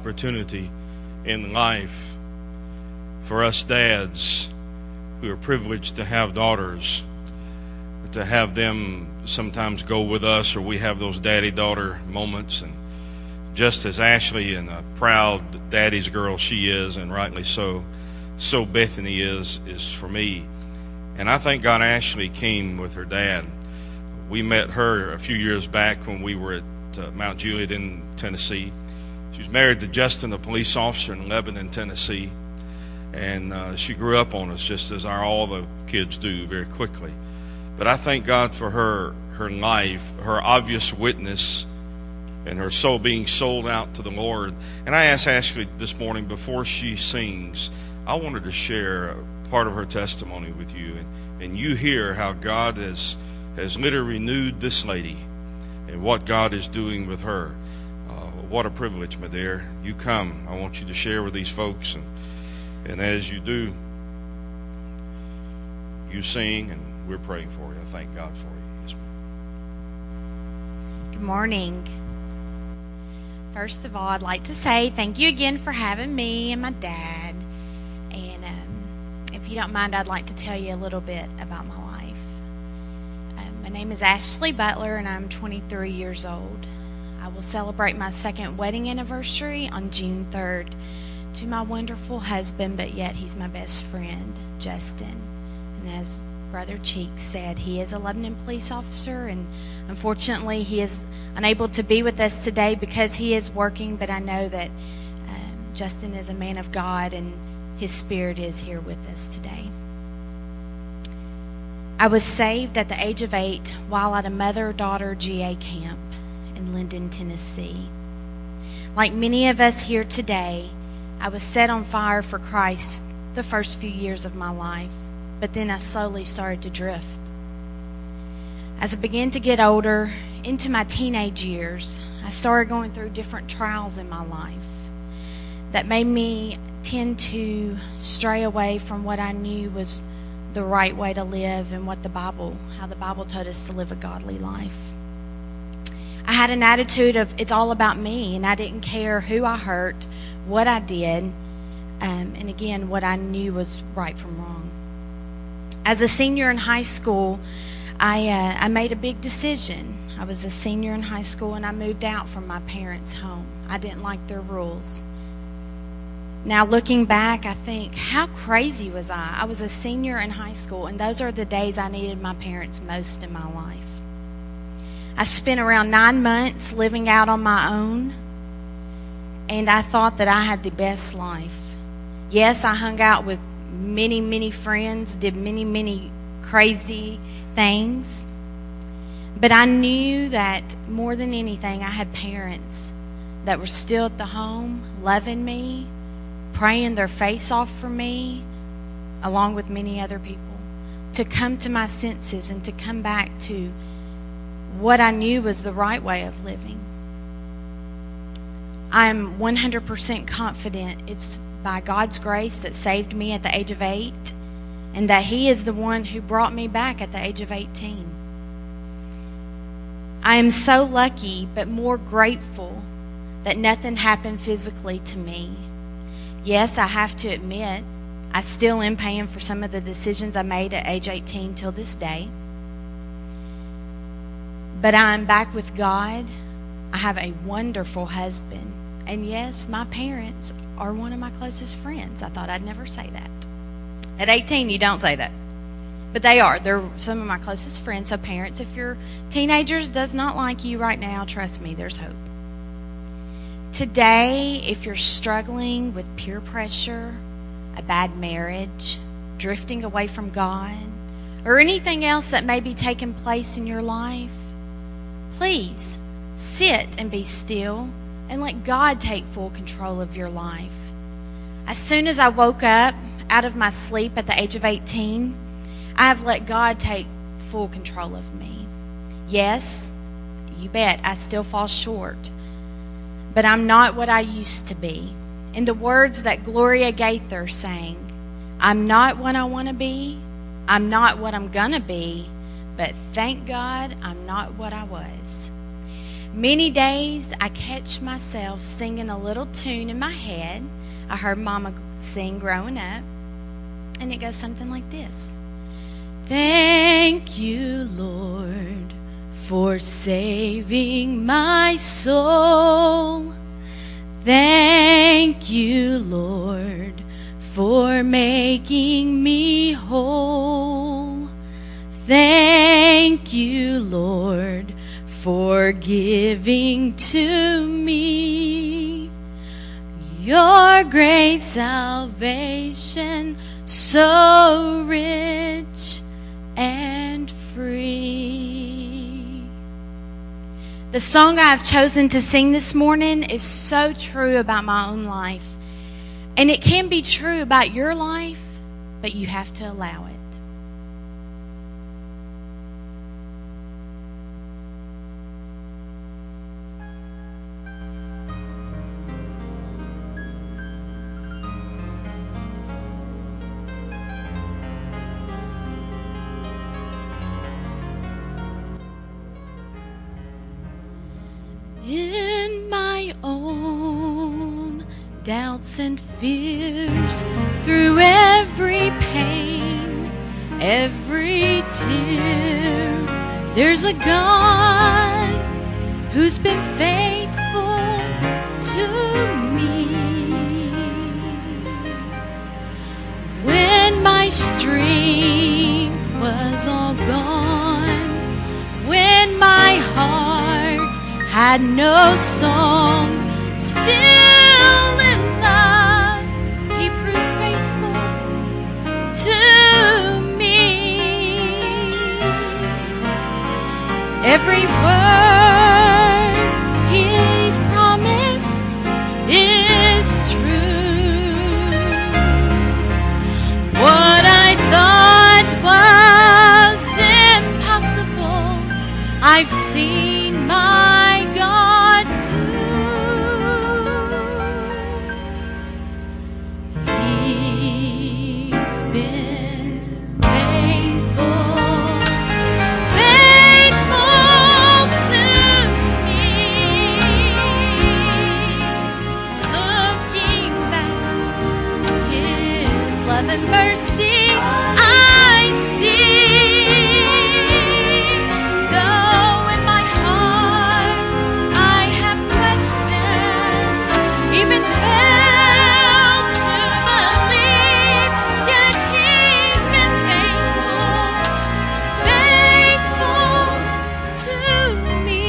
opportunity in life for us dads who are privileged to have daughters, to have them sometimes go with us, or we have those daddy-daughter moments. And just as Ashley and a proud daddy's girl she is, and rightly so Bethany is for me. And I thank God Ashley came with her dad. We met her a few years back when we were at Mount Juliet in Tennessee. She was married to Justin, a police officer in Lebanon, Tennessee. And she grew up on us just as all the kids do very quickly. But I thank God for her life, her obvious witness, and her soul being sold out to the Lord. And I asked Ashley this morning, before she sings, I wanted to share part of her testimony with you. And you hear how God has literally renewed this lady and what God is doing with her. What a privilege, my dear. You come. I want you to share with these folks. And as you do, you sing, and we're praying for you. I thank God for you. Yes, ma'am. Good morning. First of all, I'd like to say thank you again for having me and my dad. And if you don't mind, I'd like to tell you a little bit about my life. My name is Ashley Butler, and I'm 23 years old. I will celebrate my second wedding anniversary on June 3rd to my wonderful husband, but yet he's my best friend, Justin. And as Brother Cheek said, he is a Lebanon police officer, and unfortunately he is unable to be with us today because he is working, but I know that Justin is a man of God, and his spirit is here with us today. I was saved at the age of 8 while at a mother-daughter GA camp in Linden, Tennessee. Like many of us here today, I was set on fire for Christ the first few years of my life, but then I slowly started to drift. As I began to get older, into my teenage years, I started going through different trials in my life that made me tend to stray away from what I knew was the right way to live and how the Bible told us to live a godly life. I had an attitude of it's all about me, and I didn't care who I hurt, what I did, and again, what I knew was right from wrong. As a senior in high school, I made a big decision. I was a senior in high school, and I moved out from my parents' home. I didn't like their rules. Now, looking back, I think, how crazy was I? I was a senior in high school, and those are the days I needed my parents most in my life. I spent around 9 months living out on my own, and I thought that I had the best life. Yes, I hung out with many, many friends, did many, many crazy things, but I knew that more than anything, I had parents that were still at the home, loving me, praying their face off for me, along with many other people, to come to my senses and to come back to what I knew was the right way of living. I'm 100% confident it's by God's grace that saved me at the age of 8, and that He is the one who brought me back at the age of 18. I am so lucky, but more grateful that nothing happened physically to me. Yes, I have to admit, I still am paying for some of the decisions I made at age 18 till this day. But I'm back with God. I have a wonderful husband. And yes, my parents are one of my closest friends. I thought I'd never say that. At 18, you don't say that. But they are. They're some of my closest friends. So parents, if your teenagers does not like you right now, trust me, there's hope. Today, if you're struggling with peer pressure, a bad marriage, drifting away from God, or anything else that may be taking place in your life, please sit and be still and let God take full control of your life. As soon as I woke up out of my sleep at the age of 18, I have let God take full control of me. Yes, you bet, I still fall short. But I'm not what I used to be. In the words that Gloria Gaither sang, I'm not what I want to be, I'm not what I'm going to be, but thank God I'm not what I was. Many days I catch myself singing a little tune in my head I heard Mama sing growing up, and it goes something like this. Thank you, Lord, for saving my soul. Thank you, Lord, for making me whole. Thank you, Lord, for giving to me your great salvation, so rich and free. The song I've chosen to sing this morning is so true about my own life. And it can be true about your life, but you have to allow it. In my own doubts and fears, through every pain, every tear, there's a God who's been faithful to me. When my strength was all gone, when my heart had no song, still in love he proved faithful to me. Every word he's promised is true. What I thought was impossible, I've seen my God do. He's been faithful, faithful to me. Looking back, his love and mercy I see. Even failed to believe, yet he's been faithful, faithful to me.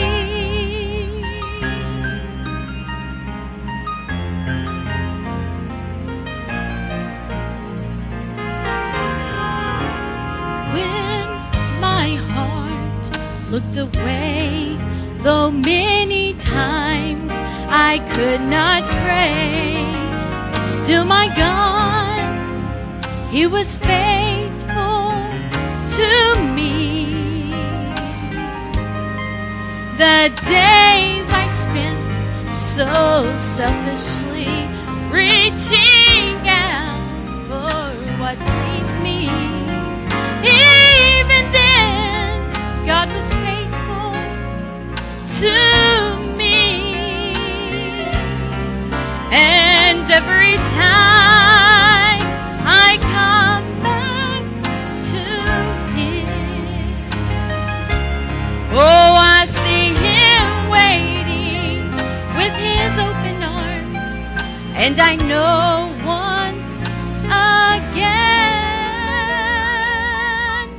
When my heart looked away, though many times I could not pray, still my God, he was faithful to me. The days I spent so selfishly reaching out for what pleased me, even then God was faithful to me. And every time I come back to him, oh, I see him waiting with his open arms, and I know once again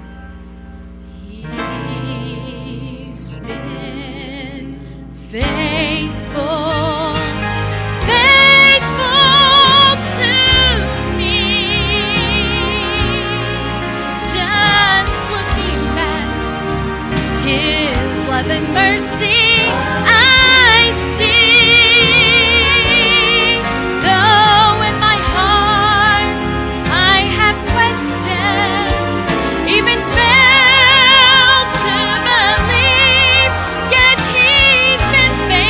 he's been faithful. Love and mercy I see, though in my heart I have questioned, even failed to believe, yet he's been faithful.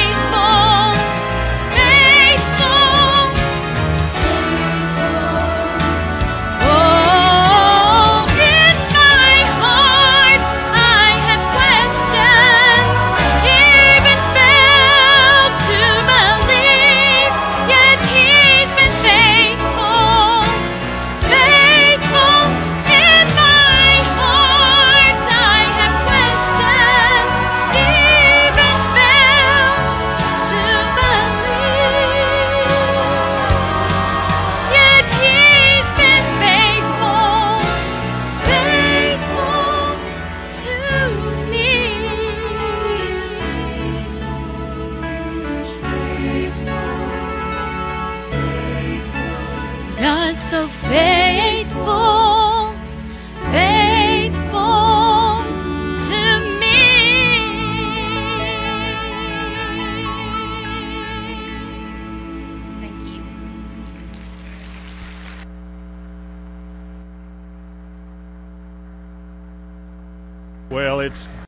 so faithful, faithful to me. Thank you. Well, it's